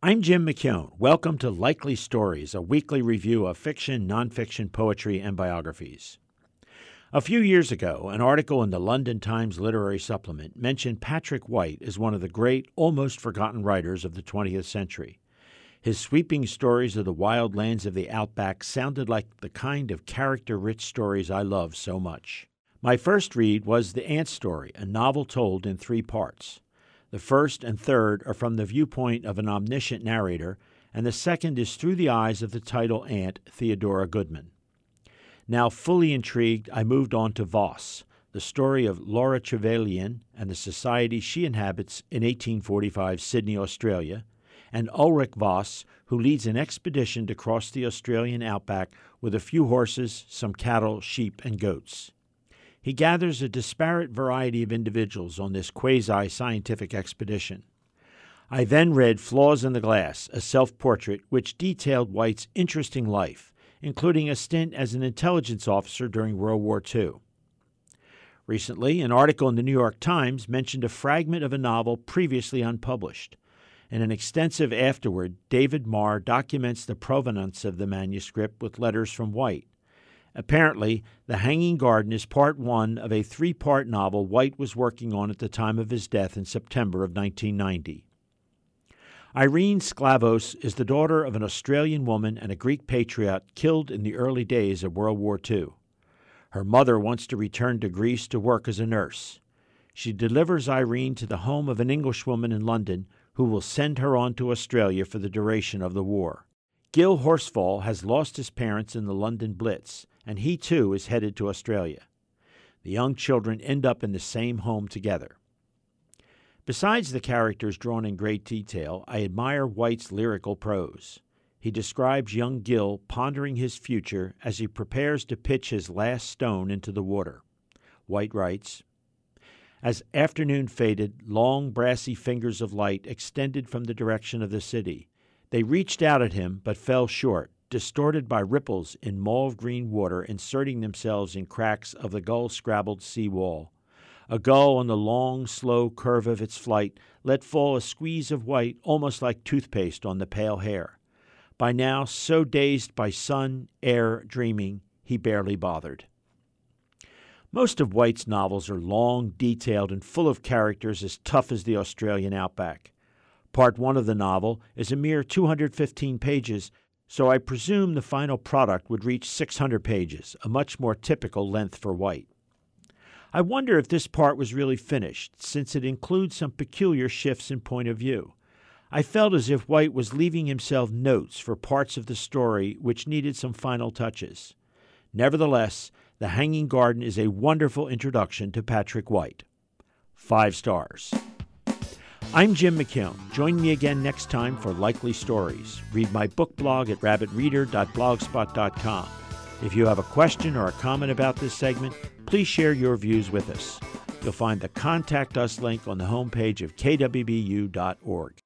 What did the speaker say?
I'm Jim McKeown. Welcome to Likely Stories, a weekly review of fiction, nonfiction, poetry, and biographies. A few years ago, an article in the London Times Literary Supplement mentioned Patrick White as one of the great, almost forgotten writers of the 20th century. His sweeping stories of the wild lands of the outback sounded like the kind of character-rich stories I love so much. My first read was The Ant Story, a novel told in 3 parts. The first and third are from the viewpoint of an omniscient narrator, and the second is through the eyes of the title ant, Theodora Goodman. Now fully intrigued, I moved on to Voss, the story of Laura Trevelyan and the society she inhabits in 1845 Sydney, Australia, and Ulrich Voss, who leads an expedition to cross the Australian outback with a few horses, some cattle, sheep, and goats. He gathers a disparate variety of individuals on this quasi-scientific expedition. I then read Flaws in the Glass, a self-portrait which detailed White's interesting life, including a stint as an intelligence officer during World War II. Recently, an article in the New York Times mentioned a fragment of a novel previously unpublished. In an extensive afterword, David Marr documents the provenance of the manuscript with letters from White. Apparently, The Hanging Garden is part 1 of a 3-part novel White was working on at the time of his death in September of 1990. Irene Sklavos is the daughter of an Australian woman and a Greek patriot killed in the early days of World War II. Her mother wants to return to Greece to work as a nurse. She delivers Irene to the home of an Englishwoman in London who will send her on to Australia for the duration of the war. Gil Horsfall has lost his parents in the London Blitz, and he too is headed to Australia. The young children end up in the same home together. Besides the characters drawn in great detail, I admire White's lyrical prose. He describes young Gil pondering his future as he prepares to pitch his last stone into the water. White writes, "As afternoon faded, long brassy fingers of light extended from the direction of the city. They reached out at him but fell short, distorted by ripples in mauve-green water inserting themselves in cracks of the gull-scrabbled sea wall. A gull on the long, slow curve of its flight let fall a squeeze of white almost like toothpaste on the pale hair. By now, so dazed by sun, air, dreaming, he barely bothered." Most of White's novels are long, detailed, and full of characters as tough as the Australian outback. Part 1 of the novel is a mere 215 pages, so I presume the final product would reach 600 pages, a much more typical length for White. I wonder if this part was really finished, since it includes some peculiar shifts in point of view. I felt as if White was leaving himself notes for parts of the story which needed some final touches. Nevertheless, The Hanging Garden is a wonderful introduction to Patrick White. 5 stars. I'm Jim McKeown. Join me again next time for Likely Stories. Read my book blog at rabbitreader.blogspot.com. If you have a question or a comment about this segment, please share your views with us. You'll find the Contact Us link on the homepage of kwbu.org.